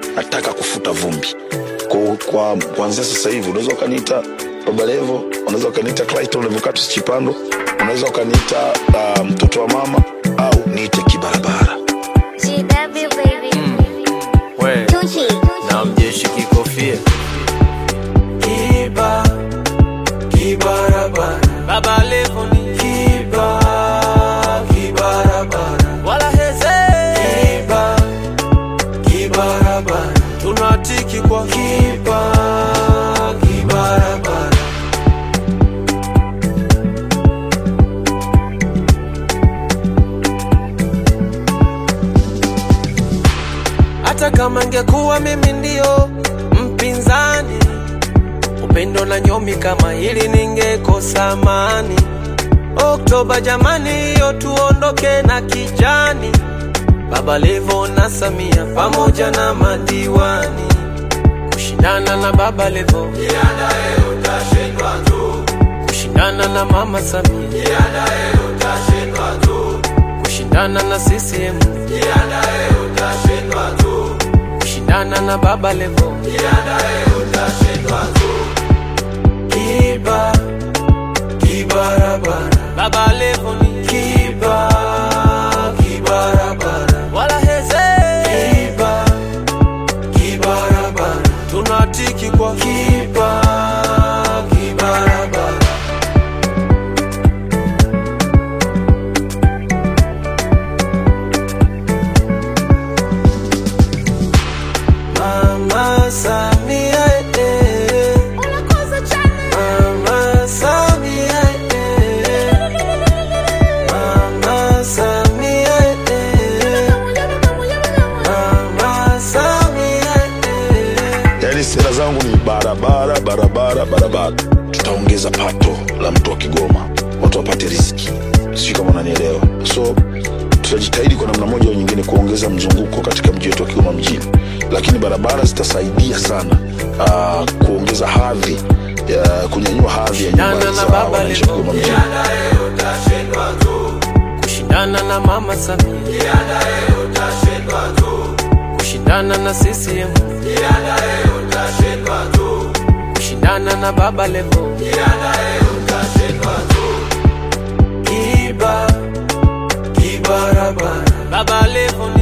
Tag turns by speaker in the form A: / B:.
A: nataka kufuta vumbi. Kwa kuanzia sasa hivi unaweza kaniita Baba Levo, unaweza kaniita Clayton Levocatus Chipando, unaweza kaniita mtoto wa mama au niite Kibarabara.
B: GW baby.
C: We na mjeshi kikofia Kibarabara. Baba Levo ni Kibarabara. Wala heze Kibarabara. Tunatiki kwa Kibarabara. Hata kama ngekuwa mimi ndio mpinzani, upendo na nyomi kama hili ningekosa amani. Oktoba jamani, yo tuondoke na kijani. Baba Levo na Samia pamoja na madiwani. Kushindana na Baba Levo,
D: Jiandae utashindwa tu.
C: kushindana na Mama Samia,
D: Jiandae utashindwa tu.
C: kushindana na CCM,
D: Jiandae utashindwa tu.
C: kushindana na Baba Levo,
D: Jiandae utashindwa tu.
C: Kibarabara. Baba Levo ni Kibarabara. Wala heze Kibarabara. Tunatiki kwa Kibarabara. Mama Samia
B: Unakosa chana.
C: Mama Samia Mama Samia Mama Samia.
A: Yaani sera zangu ni barabara. Tutaongeza pato la mtu wa Kigoma, watu wapate riziki. Sio kama unanielewa. So tutajitahidi kwa namna moja au nyingine kuongeza mzunguko katika mji wetu wa Kigoma mjini. Lakini barabara zitasaidia sana kuongeza hadhi ya kunyanyua hadhi ya nyumba za wananchi wa Kigoma mjini.
D: Jiandae utashindwa tu.
C: Kushindana na Mama Samia,
D: Jiandae utashindwa tu.
C: kushindana na CCM,
D: Jiandae utashindwa tu.
C: kushindana na Baba Levo,
D: Jiandae utashindwa tu.
C: Kibarabara. Baba Levo ni